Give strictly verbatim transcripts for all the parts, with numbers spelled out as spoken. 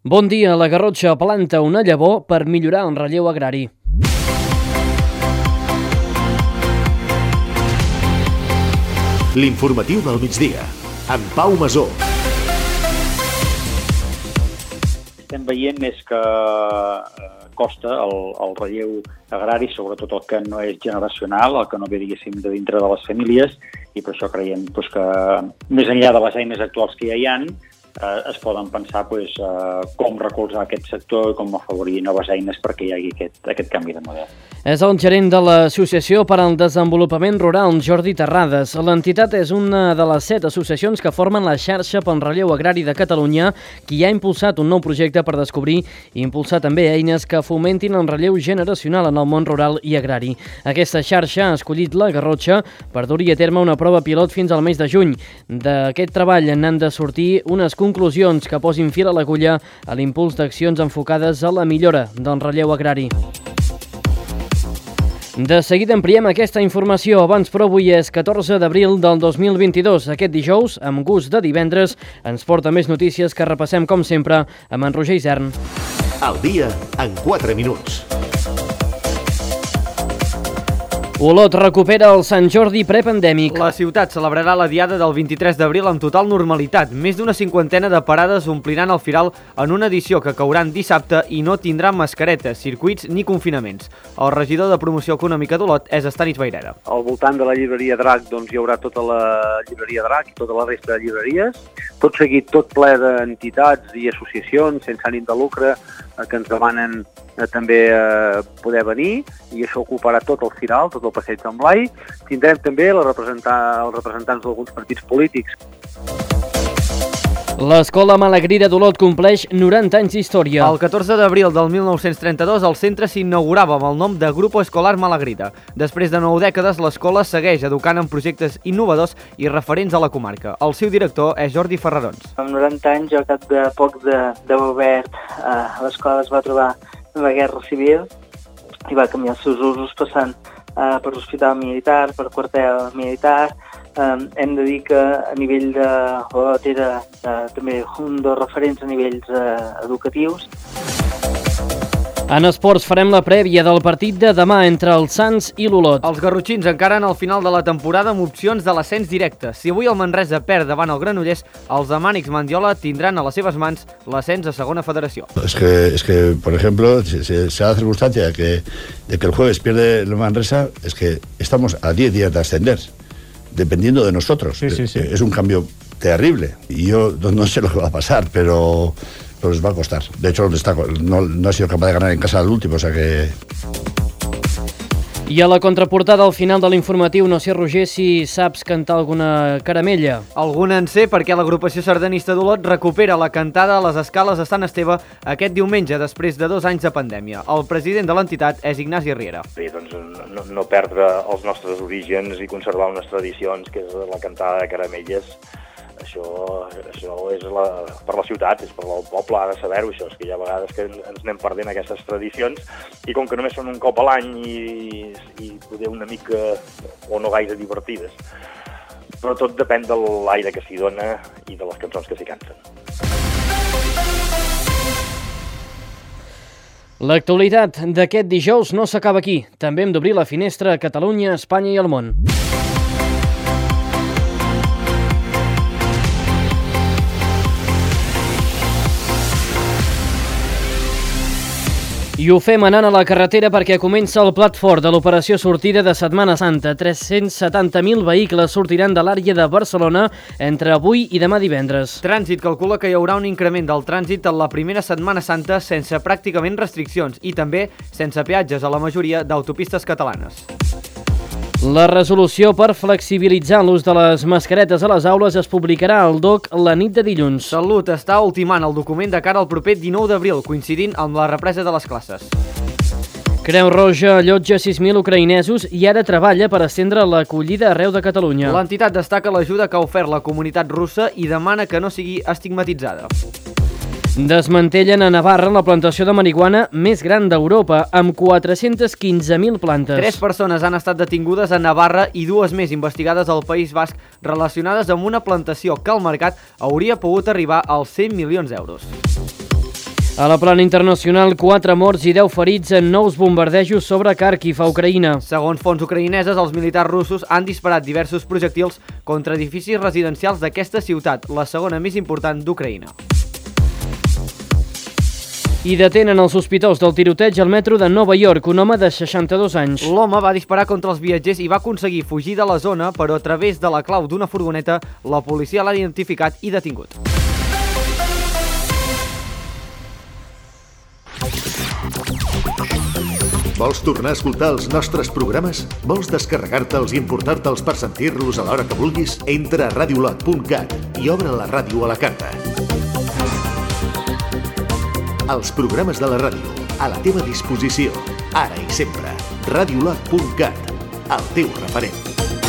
Bon dia, la Garrotxa planta una llavor per millorar el relleu agrari. L'informatiu del migdia, amb Pau Masó. Estem veient és que costa el, el relleu agrari, sobretot el que no és generacional, el que no ve, diguéssim, de dintre de les famílies, i per això creiem doncs, que més enllà de les eines actuals que ja hi ha, eh, es poden pensar doncs, eh, com recolzar aquest sector i com afavorir noves eines perquè hi hagi aquest, aquest canvi de model. És el gerent de l'Associació per al Desenvolupament Rural, Jordi Terrades. L'entitat és una de les set associacions que formen la xarxa pel relleu agrari de Catalunya, qui ha impulsat un nou projecte per descobrir i impulsar també eines que fomentin el relleu generacional en el món rural i agrari. Aquesta xarxa ha escollit la Garrotxa per dur-hi a terme una prova pilot fins al mes de juny. D'aquest treball n'han de sortir unes conclusions que posin fil a l'agulla a l'impuls d'accions enfocades a la millora del relleu agrari. De seguida ampliem aquesta informació, abans però avui és catorze d'abril del dos mil vint-i-dos. Aquest dijous, amb gust de divendres, ens porta més notícies que repassem com sempre amb en Roger Isern. Al dia en quatre minuts. Olot recupera el Sant Jordi prepandèmic. La ciutat celebrarà la diada del vint-i-tres d'abril amb total normalitat. Més d'una cinquantena de parades ompliran el firal en una edició que cauran dissabte i no tindrà mascaretes, circuits ni confinaments. El regidor de Promoció Econòmica d'Olot és Estanis Vayreda. Al voltant de la llibreria Drac doncs, hi haurà tota la llibreria Drac i tota la resta de llibreries. Tot seguit, tot ple d'entitats i associacions sense ànim de lucre eh, que ens demanen eh, també eh, poder venir, i això ocuparà tot el firal, tot el passeig d'en Blai. Tindrem també la representar, els representants d'alguns partits polítics. L'Escola Malagrida d'Olot compleix noranta anys d'història. El catorze d'abril del mil nou-cents trenta-dos el centre s'inaugurava amb el nom de Grupo Escolar Malagrida. Després de nou dècades, l'escola segueix educant en projectes innovadors i referents a la comarca. El seu director és Jordi Ferrarons. Amb noranta anys, al cap de poc d'haver obert, eh, l'escola es va trobar en la Guerra Civil i va canviar els seus usos, passant eh, per l'hospital militar, per quartel militar. Um, hem de dir que a nivell de Olot era uh, també un dels referents a nivells uh, educatius. En esports farem la prèvia del partit de demà entre el Sants i l'Olot. Els garrotxins encaren al final de la temporada amb opcions de l'ascens directe. Si avui el Manresa perd davant el Granollers, els de Mànix Mandiola tindran a les seves mans l'ascens a segona federació. Es que, es que por ejemplo, se, se, se da la circunstancia que, de que el jueves pierde el Manresa, es que estamos a diez días de ascender, dependiendo de nosotros. Sí, sí, sí. Es un cambio terrible y yo no sé lo que va a pasar, pero, pero les va a costar. De hecho, está, no, no ha sido capaz de ganar en casa al último, o sea que... I a la contraportada al final de l'informatiu, no sé, Roger, si saps cantar alguna caramella. Alguna en sé, perquè l'agrupació sardanista d'Olot recupera la cantada a les escales de Sant Esteve aquest diumenge, després de dos anys de pandèmia. El president de l'entitat és Ignasi Riera. Bé, doncs no, no perdre els nostres orígens i conservar unes tradicions, que és la cantada de caramelles. Això, això és la, per la ciutat, és per el poble, ha de saber-ho, això. És que hi ha vegades que ens anem perdent aquestes tradicions, i com que només són un cop a l'any i, i poder una mica o no gaire divertides, però tot depèn de l'aire que s'hi dona i de les cançons que s'hi canten. L'actualitat d'aquest dijous no s'acaba aquí. També hem d'obrir la finestra a Catalunya, Espanya i el món. I ho fem anant a la carretera perquè comença el plat fort de l'operació sortida de Setmana Santa. tres-cents setanta mil vehicles sortiran de l'àrea de Barcelona entre avui i demà divendres. Trànsit calcula que hi haurà un increment del trànsit en la primera Setmana Santa sense pràcticament restriccions i també sense peatges a la majoria d'autopistes catalanes. La resolució per flexibilitzar l'ús de les mascaretes a les aules es publicarà al D O C la nit de dilluns. Salut està ultimant el document de cara al proper dinou d'abril, coincidint amb la represa de les classes. Creu Roja allotja sis mil ucraïnesos i ara treballa per estendre l'acollida arreu de Catalunya. L'entitat destaca l'ajuda que ha ofert la comunitat russa i demana que no sigui estigmatitzada. Desmantellen a Navarra la plantació de marihuana més gran d'Europa, amb quatre-cents quinze mil plantes. Tres persones han estat detingudes a Navarra i dues més investigades al País Basc relacionades amb una plantació que al mercat hauria pogut arribar als cent milions d'euros. A la plana internacional, quatre morts i deu ferits en nous bombardejos sobre Kharkiv, a Ucraïna. Segons fonts ucraïneses, els militars russos han disparat diversos projectils contra edificis residencials d'aquesta ciutat, la segona més important d'Ucraïna. I detenen els sospitós del tiroteig al metro de Nova York, un home de seixanta-dos anys. L'home va disparar contra els viatgers i va aconseguir fugir de la zona, però a través de la clau d'una furgoneta, la policia l'ha identificat i detingut. Vols tornar a escoltar els nostres programes? Vols descarregar-te'ls i importar-te'ls per sentir-los a l'hora que vulguis? Entra a radiolot punt cat i obre la ràdio a la carta. Els programes de la ràdio, a la teva disposició, ara i sempre. radiolot punt cat, el teu referent.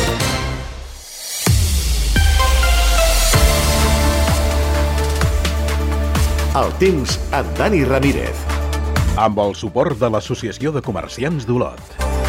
El temps amb Dani Ramírez. Amb el suport de l'Associació de Comerciants d'Olot.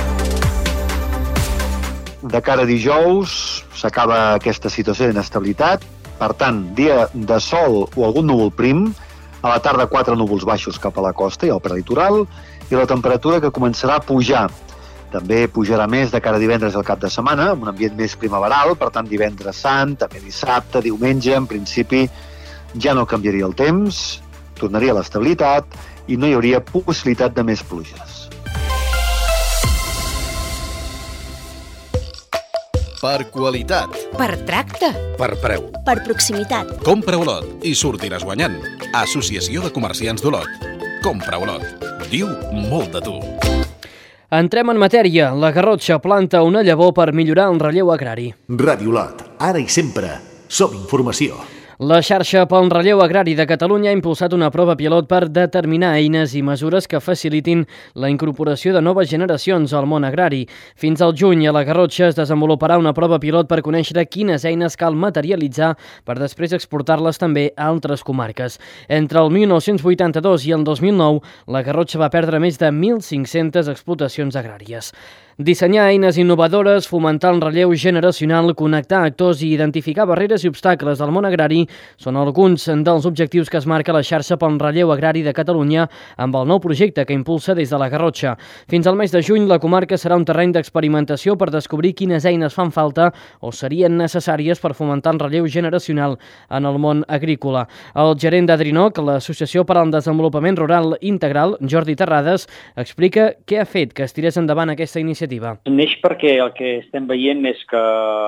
De cara a dijous s'acaba aquesta situació d'inestabilitat. Per tant, dia de sol o algun núvol prim, a la tarda quatre núvols baixos cap a la costa i al prelitoral, i la temperatura que començarà a pujar. També pujarà més de cara a divendres i al cap de setmana, amb un ambient més primaveral, per tant divendres sant, també dissabte, diumenge, en principi ja no canviaria el temps, tornaria a l'estabilitat i no hi hauria possibilitat de més pluges. Per qualitat. Per tracte. Per preu. Per proximitat. Compra Olot i sortiràs guanyant. Associació de Comerciants d'Olot. Compra Olot. Diu molt de tu. Entrem en matèria. La Garrotxa planta una llavor per millorar el relleu agrari. Ràdio Olot, ara i sempre. Som informació. La xarxa pel relleu agrari de Catalunya ha impulsat una prova pilot per determinar eines i mesures que facilitin la incorporació de noves generacions al món agrari. Fins al juny a la Garrotxa es desenvoluparà una prova pilot per conèixer quines eines cal materialitzar per després exportar-les també a altres comarques. Entre el mil nou-cents vuitanta-dos i el dos mil nou, la Garrotxa va perdre més de mil cinc-centes explotacions agràries. Dissenyar eines innovadores, fomentar el relleu generacional, connectar actors i identificar barreres i obstacles del món agrari són alguns dels objectius que es marca la xarxa pel relleu agrari de Catalunya amb el nou projecte que impulsa des de la Garrotxa. Fins al mes de juny, la comarca serà un terreny d'experimentació per descobrir quines eines fan falta o serien necessàries per fomentar el relleu generacional en el món agrícola. El gerent d'Adrinoc, l'Associació per al Desenvolupament Rural Integral, Jordi Terrades, explica què ha fet que es tirés endavant aquesta iniciativa. Neix perquè el que estem veient és que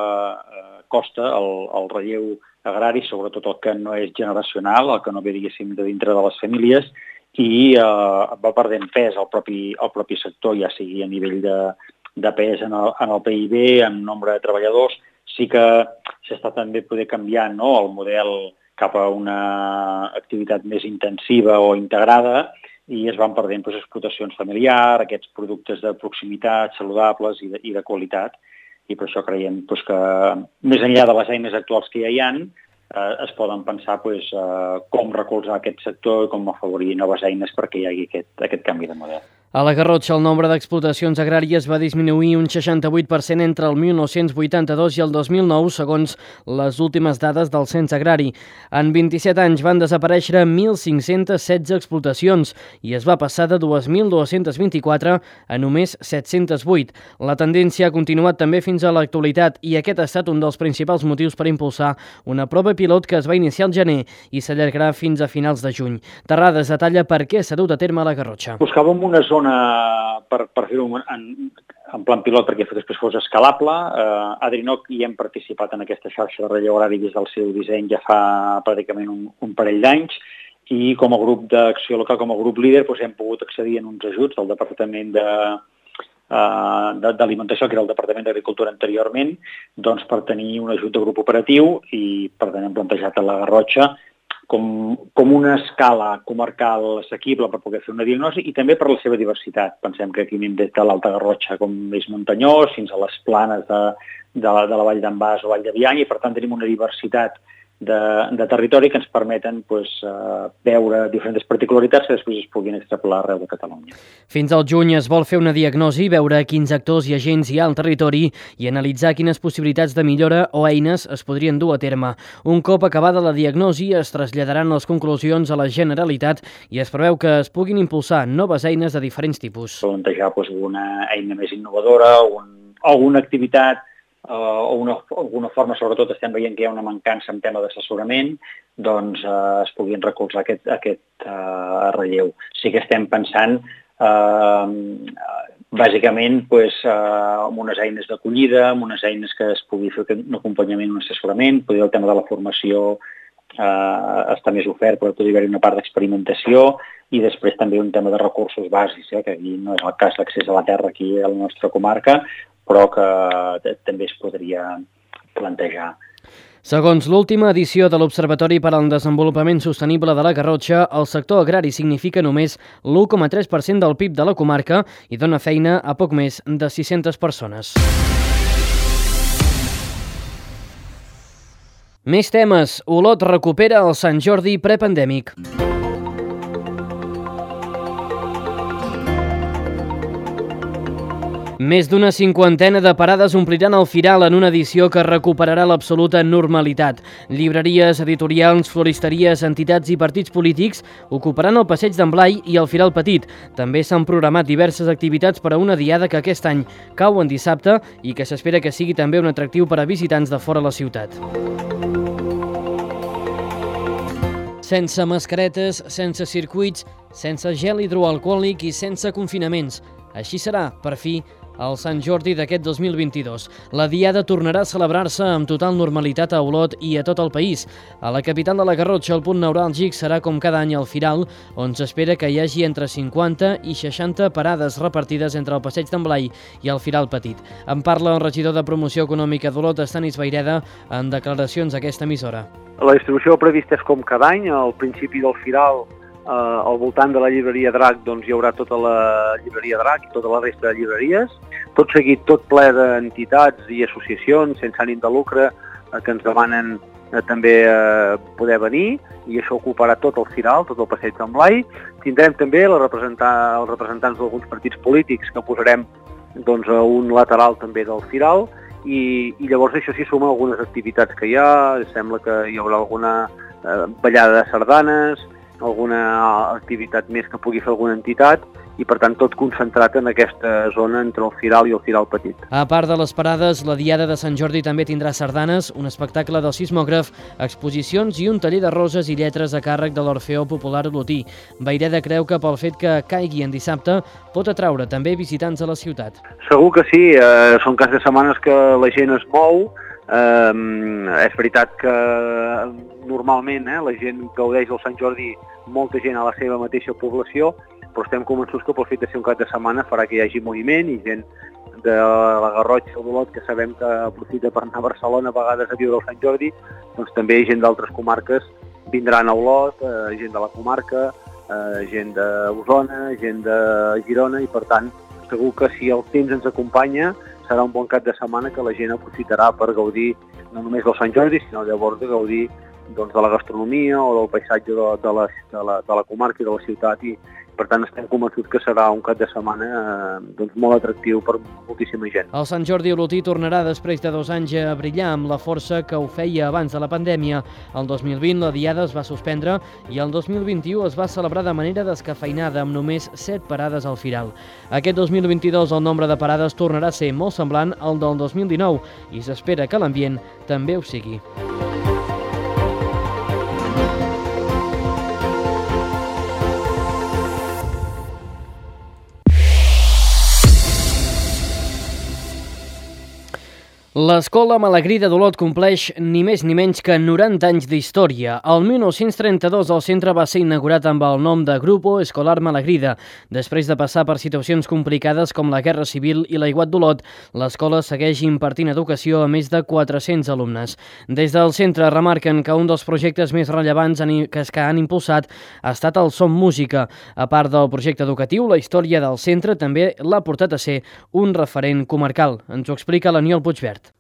costa el, el relleu agrari, sobretot el que no és generacional, el que no ve, diguéssim, de dintre de les famílies, i eh, va perdent pes al propi, al propi sector, ja sigui a nivell de, de pes en el, en el P I B, en nombre de treballadors. Sí que s'està també poder canviant, no?, el model cap a una activitat més intensiva o integrada, i es van perdent doncs, explotacions familiars, aquests productes de proximitat, saludables i de, i de qualitat. I per això creiem doncs, que, més enllà de les eines actuals que ja hi ha, eh, es poden pensar doncs, eh, com recolzar aquest sector i com afavorir noves eines perquè hi hagi aquest, aquest canvi de model. A la Garrotxa, el nombre d'explotacions agràries va disminuir un seixanta-vuit per cent entre el mil nou-cents vuitanta-dos i el dos mil nou, segons les últimes dades del Cens Agrari. En vint-i-set anys van desaparèixer mil cinc-cents setze explotacions i es va passar de dos mil dos-cents vint-i-quatre a només set-cents vuit. La tendència ha continuat també fins a l'actualitat i aquest ha estat un dels principals motius per impulsar una prova pilot que es va iniciar al gener i s'allargarà fins a finals de juny. Terrades detalla per què s'ha dut a terme a la Garrotxa. Buscàvem una zona per, per fer-ho en, en plan pilot perquè després fos escalable. Eh, Adrinoc hi hem participat en aquesta xarxa de relleu agrari des del seu disseny ja fa pràcticament un, un parell d'anys i com a grup d'acció local, com a grup líder, doncs hem pogut accedir a uns ajuts del Departament de uh, d'alimentació, que era el Departament d'Agricultura anteriorment, doncs per tenir un ajut de grup operatiu i per tant hem plantejat a la Garrotxa Com, com una escala comarcal assequible per poder fer una diagnosi i també per la seva diversitat. Pensem que aquí anem des de l'Alta Garrotxa, com més muntanyós, fins a les planes de, de, la, de la Vall d'en Bas o Vall de Bianya, i per tant tenim una diversitat de, de territori que ens permeten pues, uh, veure diferents particularitats que després es puguin extrapolar arreu de Catalunya. Fins al juny es vol fer una diagnosi, veure quins actors i agents hi ha al territori i analitzar quines possibilitats de millora o eines es podrien dur a terme. Un cop acabada la diagnosi es traslladaran les conclusions a la Generalitat i es preveu que es puguin impulsar noves eines de diferents tipus. Plantejar pues, una eina més innovadora, un, alguna activitat o uh, una, alguna forma, sobretot estem veient que hi ha una mancança en tema d'assessorament, doncs uh, es puguin recolzar aquest, aquest uh, relleu. Sí que estem pensant uh, bàsicament pues, uh, en unes eines d'acollida, en unes eines que es pugui fer un acompanyament, un assessorament, potser el tema de la formació uh, està més ofert, però podria haver-hi una part d'experimentació i després també un tema de recursos bàsics, eh, que aquí no és el cas d'accés a la terra aquí a la nostra comarca, però que també es podria plantejar. Segons l'última edició de l'Observatori per al Desenvolupament Sostenible de la Garrotxa, el sector agrari significa només l'u coma tres per cent del P I B de la comarca i dona feina a poc més de sis-centes persones. Més temes. Olot recupera el Sant Jordi prepandèmic. Més d'una cinquantena de parades ompliran el Firal en una edició que recuperarà l'absoluta normalitat. Llibreries, editorials, floristeries, entitats i partits polítics ocuparan el Passeig d'en Blai i el Firal Petit. També s'han programat diverses activitats per a una diada que aquest any cau en dissabte i que s'espera que sigui també un atractiu per a visitants de fora la ciutat. Sense mascaretes, sense circuits, sense gel hidroalcohòlic i sense confinaments. Així serà, per fi, el Sant Jordi d'aquest dos mil vint-i-dos. La diada tornarà a celebrar-se amb total normalitat a Olot i a tot el país. A la capital de la Garrotxa, el punt neuràlgic serà com cada any el Firal, on s'espera que hi hagi entre cinquanta i seixanta parades repartides entre el Passeig d'en Blai i el Firal Petit. En parla el regidor de Promoció Econòmica d'Olot, Estanis Vayreda, en declaracions a aquesta emissora. La distribució prevista és com cada any, al principi del Firal, eh, al voltant de la llibreria Drac, doncs hi haurà tota la llibreria Drac i tota la resta de llibreries. Tot seguit, tot ple d'entitats i associacions sense ànim de lucre eh, que ens demanen eh, també eh, poder venir, i això ocuparà tot el Firal, tot el Passeig d'en Blai. Tindrem també la representar, els representants d'alguns partits polítics que posarem doncs, a un lateral també del Firal, i, i llavors això s'hi suma algunes activitats que hi ha. Sembla que hi haurà alguna eh, ballada de sardanes, alguna activitat més que pugui fer alguna entitat, i per tant tot concentrat en aquesta zona entre el Firal i el Firal Petit. A part de les parades, la Diada de Sant Jordi també tindrà sardanes, un espectacle del sismògraf, exposicions i un taller de roses i lletres a càrrec de l'Orfeó Popular Olotí. Vayreda creu que pel fet que caigui en dissabte pot atraure també visitants a la ciutat. Segur que sí, eh, són cas de setmanes que la gent es mou. Eh, és veritat que normalment eh, la gent gaudeix del Sant Jordi, molta gent a la seva mateixa població, però estem convençuts que pel fet de ser un cap de setmana farà que hi hagi moviment, i gent de la Garrotxa o d'Olot, que sabem que aprofita per anar a Barcelona a vegades a viure el Sant Jordi, doncs també gent d'altres comarques vindran a Olot, eh, gent de la comarca, eh, gent d'Osona, gent de Girona, i per tant segur que si el temps ens acompanya serà un bon cap de setmana que la gent aprofitarà per gaudir no només del Sant Jordi, sinó llavors de gaudir doncs, de la gastronomia o del paisatge de, de, la, de, la, de la comarca i de la ciutat, i per tant estem convençuts que serà un cap de setmana eh, doncs, molt atractiu per moltíssima gent. El Sant Jordi olotí tornarà després de dos anys a brillar amb la força que ho feia abans de la pandèmia. El dos mil vint la diada es va suspendre i el dos mil vint-i-u es va celebrar de manera descafeinada amb només set parades al Firal. Aquest dos mil vint-i-dos el nombre de parades tornarà a ser molt semblant al del dos mil dinou i s'espera que l'ambient també ho sigui. L'Escola Malagrida d'Olot compleix ni més ni menys que noranta anys d'història. El mil nou-cents trenta-dos el centre va ser inaugurat amb el nom de Grupo Escolar Malagrida. Després de passar per situacions complicades com la Guerra Civil i l'aiguat d'Olot, l'escola segueix impartint educació a més de quatre-cents alumnes. Des del centre remarquen que un dels projectes més rellevants que han impulsat ha estat el Som Música. A part del projecte educatiu, la història del centre també l'ha portat a ser un referent comarcal. Ens ho explica l'Aniol Puigverd.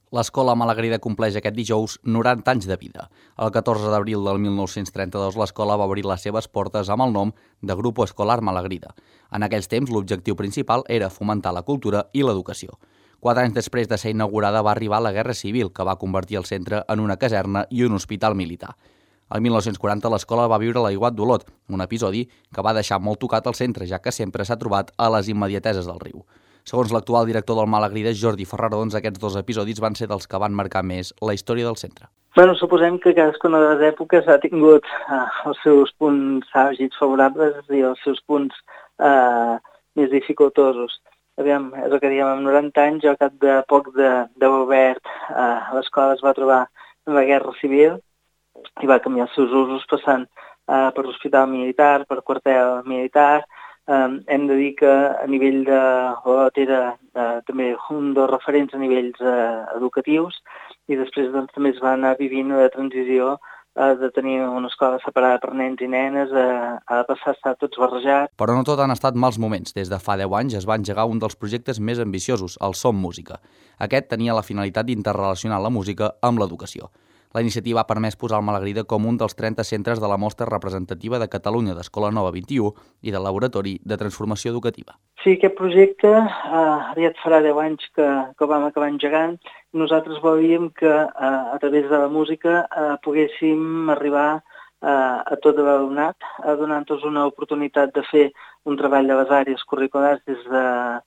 L'escola Malagrida compleix aquest dijous noranta anys de vida. El catorze d'abril del mil nou-cents trenta-dos l'escola va obrir les seves portes amb el nom de Grupo Escolar Malagrida. En aquells temps l'objectiu principal era fomentar la cultura i l'educació. Quatre anys després de ser inaugurada va arribar la Guerra Civil, que va convertir el centre en una caserna i un hospital militar. El mil nou-cents quaranta l'escola va viure l'aiguat d'Olot, un episodi que va deixar molt tocat el centre, ja que sempre s'ha trobat a les immediateses del riu. Segons l'actual director del Malagrida, Jordi Ferraro, doncs aquests dos episodis van ser dels que van marcar més la història del centre. Bueno, suposem que cadascuna de les èpoques ha tingut eh, els seus punts àlgids favorables i els seus punts eh, més dificultosos. Aviam, és el que diem, amb noranta anys, al cap de poc d'haver obert, eh, l'escola es va trobar en la Guerra Civil i va canviar els seus usos passant eh, per hospital militar, per quartel militar. Um, hem de dir que a nivell de Olot era uh, també un dels referents a nivells uh, educatius i després doncs, també es va anar vivint una transició uh, de tenir una escola separada per nens i nenes uh, a passar a estar tots barrejats. Però no tot han estat mals moments. Des de fa deu anys es va engegar un dels projectes més ambiciosos, el Som Música. Aquest tenia la finalitat d'interrelacionar la música amb l'educació. La iniciativa ha permès posar el Malagrida com un dels trenta centres de la mostra representativa de Catalunya d'Escola Nova vint i u i del Laboratori de Transformació Educativa. Sí, aquest projecte eh, aviat farà deu anys que, que vam acabar engegant. Nosaltres volíem que eh, a través de la música eh, poguéssim arribar eh, a tot l'alumnat, eh, donant-nos una oportunitat de fer un treball de les àrees curriculars des de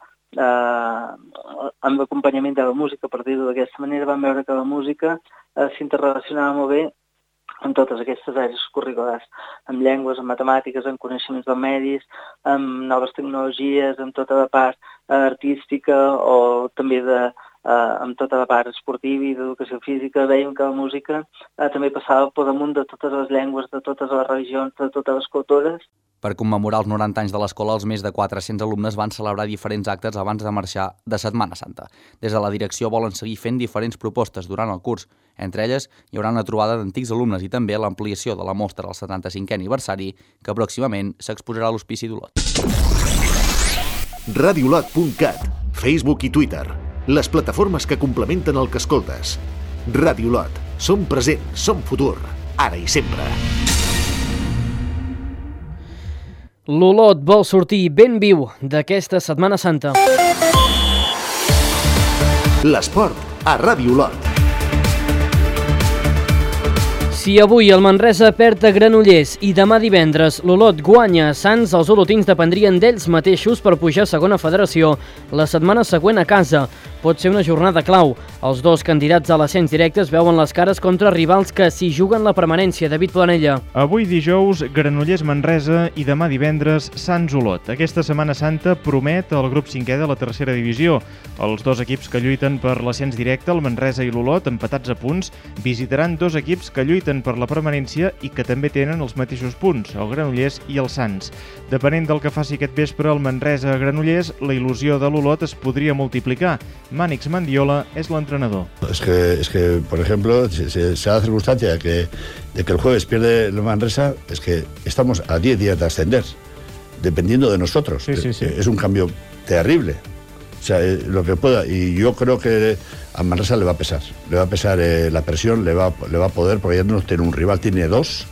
eh, amb l'acompanyament de la música, per dir-ho d'aquesta manera. Vam veure que la música eh, s'interrelacionava molt bé amb totes aquestes àrees curriculars, amb llengües, amb matemàtiques, amb coneixements dels medis, amb noves tecnologies, amb tota la part eh, artística o també de, eh, amb tota la part esportiva i d'educació física. Veiem que la música eh, també passava per damunt de totes les llengües, de totes les religions, de totes les cultures. Per commemorar els noranta anys de l'escola, els més de quatre-cents alumnes van celebrar diferents actes abans de marxar de Setmana Santa. Des de la direcció volen seguir fent diferents propostes durant el curs. Entre elles, hi haurà una trobada d'antics alumnes i també l'ampliació de la mostra al setanta-cinquè aniversari, que pròximament s'exposarà a l'Hospici d'Olot. radiolot punt cat, Facebook i Twitter, les plataformes que complementen el que escoltes. Radiolot, som present, som futur, ara i sempre. L'Olot vol sortir ben viu d'aquesta Setmana Santa. L'esport a Ràdio Olot. Si avui el Manresa perd a Granollers i demà divendres l'Olot guanya a Sants, els olotins dependrien d'ells mateixos per pujar a segona federació la setmana següent a casa. Pot ser una jornada clau. Els dos candidats a l'ascens directe es veuen les cares contra rivals que s'hi juguen la permanència. David Planella. Avui dijous, Granollers-Manresa i demà divendres Sants-Olot. Aquesta Setmana Santa promet el grup cinquè de la tercera divisió. Els dos equips que lluiten per l'ascens directe, el Manresa i l'Olot, empatats a punts, visitaran dos equips que lluiten per la permanència i que també tenen els mateixos punts, el Granollers i el Sants. Depenent del que faci aquest vespre el Manresa a Granollers, la il·lusió de l'Olot es podria multiplicar. Mànix Mandiola es l'entrenador. Es que, es que, por ejemplo, se, se, se da la circunstancia que, de que el jueves pierde el Manresa, es que estamos a diez días de ascender, dependiendo de nosotros. Sí, sí, sí. Es un cambio terrible. O sea, lo que pueda. Y yo creo que a Manresa le va a pesar. Le va a pesar eh, la presión, le va, le va a poder, porque ya no tiene un rival, tiene dos.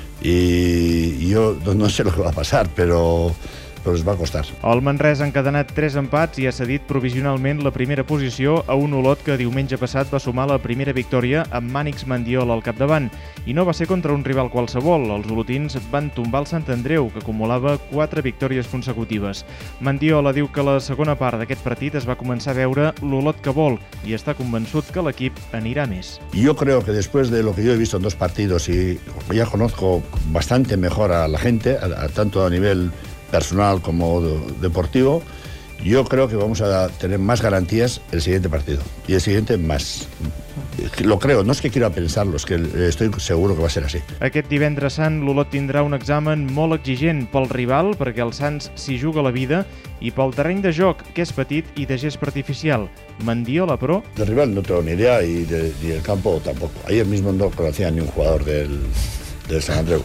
Y, y yo no, no sé lo que va a pasar, pero... però es va costar. El Manresa ha encadenat tres empats i ha cedit provisionalment la primera posició a un Olot que diumenge passat va sumar la primera victòria amb Mànix Mandiola al capdavant. I no va ser contra un rival qualsevol. Els olotins van tombar el Sant Andreu, que acumulava quatre victòries consecutives. Mandiola diu que la segona part d'aquest partit es va començar a veure l'Olot que vol i està convençut que l'equip anirà més. Yo creo que después de lo que yo he visto en dos partidos y ya conozco bastante mejor a la gente, a, a tanto a nivel personal como deportivo, yo creo que vamos a tener más garantías el siguiente partido y el siguiente más. Lo creo, no es que quiera pensarlo, es que estoy seguro que va a ser así. Aquest divendres sant l'Olot tindrà un examen molt exigent pel rival, perquè el Sants s'hi juga la vida, i pel terreny de joc, que és petit i de gespa artificial. Mandiola, però... Del rival no tengo ni idea y, de, y el campo tampoco. Ayer mismo no conocía ni un jugador del, del San Andreu.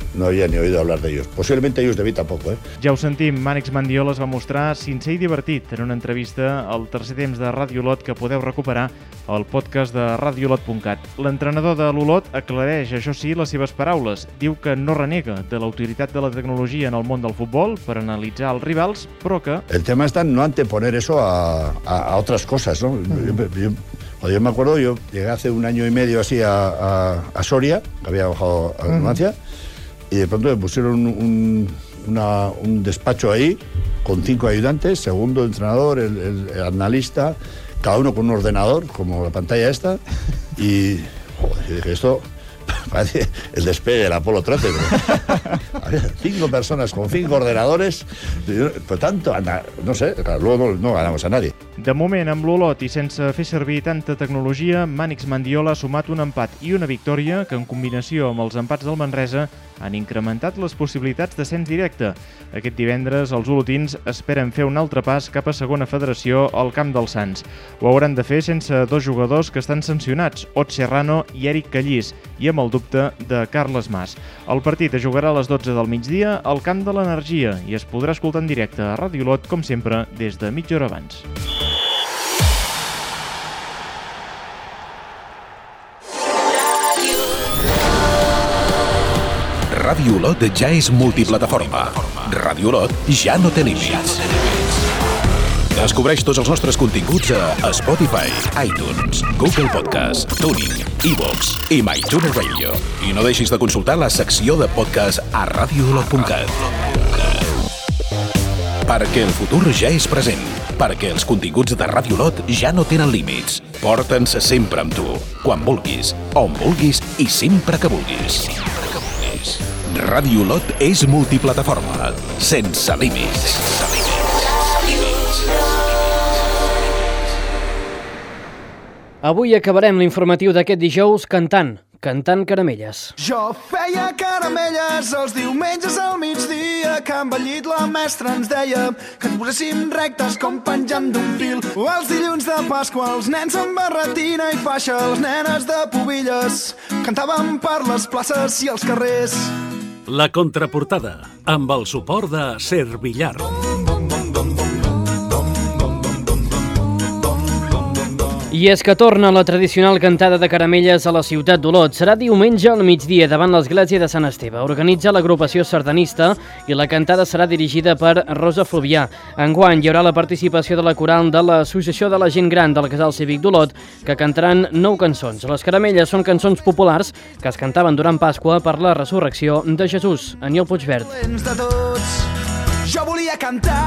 no había ni oído hablar de ellos. Posiblemente ellos de mí tampoco, ¿eh? Ja ho sentim, Mànix Mandiola es va mostrar sincer i divertit en una entrevista al tercer temps de Ràdio Olot que podeu recuperar al podcast de radiolot punt cat. L'entrenador de l'Olot aclareix, això sí, les seves paraules. Diu que no renega de la utilitat de la tecnologia en el món del futbol per analitzar els rivals, però que... El tema está en no anteponer eso a, a, a otras cosas, ¿no? Uh-huh. yo, yo, yo me acuerdo, yo llegué hace un año y medio así a, a, a Soria, que había bajado a Numancia, uh-huh. y de pronto me pusieron un, una, un despacho ahí con cinco ayudantes, segundo entrenador, el, el, el analista, cada uno con un ordenador, como la pantalla esta, y joder, yo dije, esto parece el despegue del Apolo trece. Pero, había cinco personas con cinco ordenadores, pues tanto, no sé, luego no, no ganamos a nadie. De moment, amb l'Olot i sense fer servir tanta tecnologia, Mànix Mandiola ha sumat un empat i una victòria que, en combinació amb els empats del Manresa, han incrementat les possibilitats d'ascens directe. Aquest divendres, els olotins esperen fer un altre pas cap a segona federació al Camp dels Sants. Ho hauran de fer sense dos jugadors que estan sancionats, Ot Serrano i Eric Callís, i amb el dubte de Carles Mas. El partit es jugarà a les dotze del migdia al Camp de l'Energia i es podrà escoltar en directe a Ràdio Olot, com sempre, des de mitja hora abans. Ràdio Olot ja és multiplataforma. Ràdio Olot ja no té límits. Descobreix tots els nostres continguts a Spotify, iTunes, Google Podcast, Tuning, iVoox i MyTuner Radio. I no deixis de consultar la secció de podcast a radiolot punt cat. Perquè el futur ja és present. Perquè els continguts de Ràdio Olot ja no tenen límits. Porta'ns sempre amb tu, quan vulguis, on vulguis i sempre que vulguis. Ràdio Olot és multiplataforma, sense límits. Avui acabarem l'informatiu d'aquest dijous cantant, cantant caramelles. Jo feia caramelles els diumenges al migdia, que envellit la mestra ens deia que ens poséssim rectes com penjant d'un fil. O els dilluns de Pasqua, els nens amb barretina i faixa, les nenes de pubilles cantaven per les places i els carrers. La contraportada, amb el suport de Servillar. I és que torna la tradicional cantada de caramelles a la ciutat d'Olot. Serà diumenge al migdia davant l'església de Sant Esteve. Organitza l'agrupació sardanista i la cantada serà dirigida per Rosa Fluvià. Enguany hi haurà la participació de la coral de l'Associació de la Gent Gran del Casal Cívic d'Olot, que cantaran nou cançons. Les caramelles són cançons populars que es cantaven durant Pasqua per la resurrecció de Jesús. Aniol Puigverd. De tots, jo volia cantar,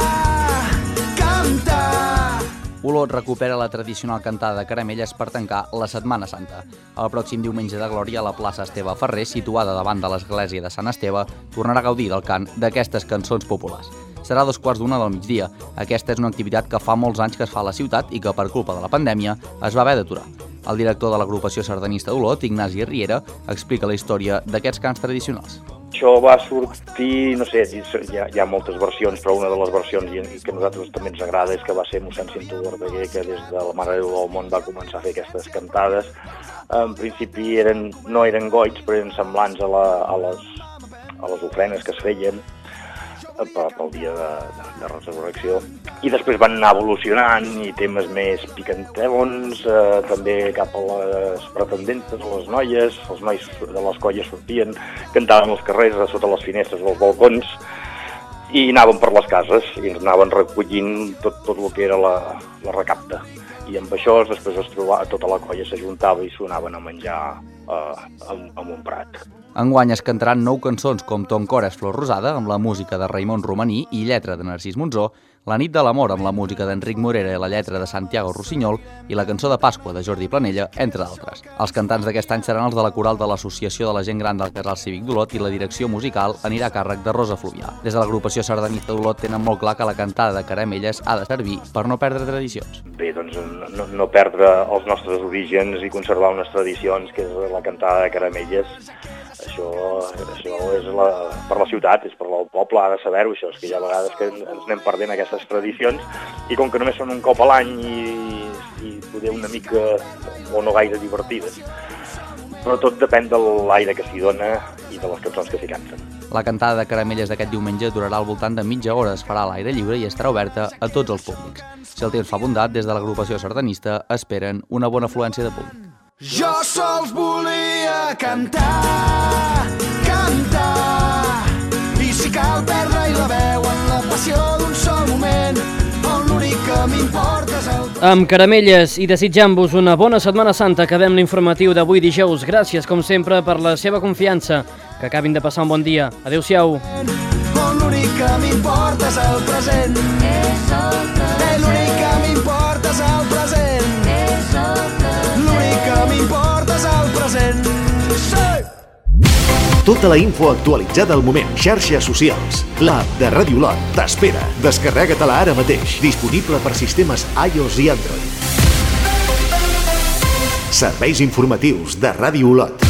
cantar. Olot recupera la tradicional cantada de caramelles per tancar la Setmana Santa. El pròxim diumenge de Glòria, a la plaça Esteve Ferrer, situada davant de l'església de Sant Esteve, tornarà a gaudir del cant d'aquestes cançons populars. Serà a dos quarts d'una del migdia. Aquesta és una activitat que fa molts anys que es fa a la ciutat i que, per culpa de la pandèmia, es va haver d'aturar. El director de l'agrupació sardanista d'Olot, Ignasi Riera, explica la història d'aquests cants tradicionals. Això va sortir, no sé, hi ha, hi ha moltes versions, però una de les versions que a nosaltres també ens agrada és que va ser mossèn Cinto Verdaguer, que des de la Mare de Déu del Món va començar a fer aquestes cantades. En principi eren, no eren goigs, però eren semblants a, la, a, les, a les ofrenes que es feien pel dia de, de, de resurrecció. I després van anar evolucionant i temes més picantons, eh, també cap a les pretendentes, a les noies, els nois de les colles sortien, cantaven als carrers, a sota les finestres dels balcons, i anaven per les cases i anaven recollint tot, tot el que era la, la recapta. I amb això després es trobava, tota la colla s'ajuntava i sonaven a menjar eh, en, en un prat. Enguany es cantaran nou cançons com Ton cor és flor rosada, amb la música de Raimon Romaní i lletra de Narcís Monzó, La nit de l'amor, amb la música d'Enric Morera i la lletra de Santiago Rossinyol, i la cançó de Pasqua de Jordi Planella, entre d'altres. Els cantants d'aquest any seran els de la coral de l'Associació de la Gent Gran del Casal Cívic d'Olot i la direcció musical anirà a càrrec de Rosa Fluvià. Des de l'agrupació sardanista d'Olot tenen molt clar que la cantada de caramelles ha de servir per no perdre tradicions. Bé, doncs no, no perdre els nostres orígens i conservar unes tradicions, que és la cantada de caramelles. Això, això és la, per la ciutat, és per el poble, ha de saber-ho, això, és que hi ha vegades que ens anem perdent aquestes tradicions i com que només són un cop a l'any i, i poder una mica o no gaire divertides, però tot depèn de l'aire que s'hi dona i de les cançons que s'hi canten. La cantada de caramelles d'aquest diumenge durarà al voltant de mitja hora, es farà a l'aire lliure i estarà oberta a tots els públics. Si el temps fa bondat, des de l'agrupació sardanista esperen una bona afluència de públic. Jo sols volia cantar, cantar, i si cal perdre-hi la veu en la passió d'un sol moment, on l'únic que m'importa és el... Amb caramelles i desitjant-vos una bona Setmana Santa, acabem l'informatiu d'avui dijous. Gràcies, com sempre, per la seva confiança. Que acabin de passar un bon dia. Adéu-siau. On l'únic que m'importa és el present. Eh, l'únic que m'importa és el present. L'únic que m'importa és el present. Sí! Tota la info actualitzada al moment. Xarxes socials. L'app de Ràdio Olot t'espera. Descarrega-te-la ara mateix. Disponible per sistemes iOS i Android. Serveis informatius de Ràdio Olot.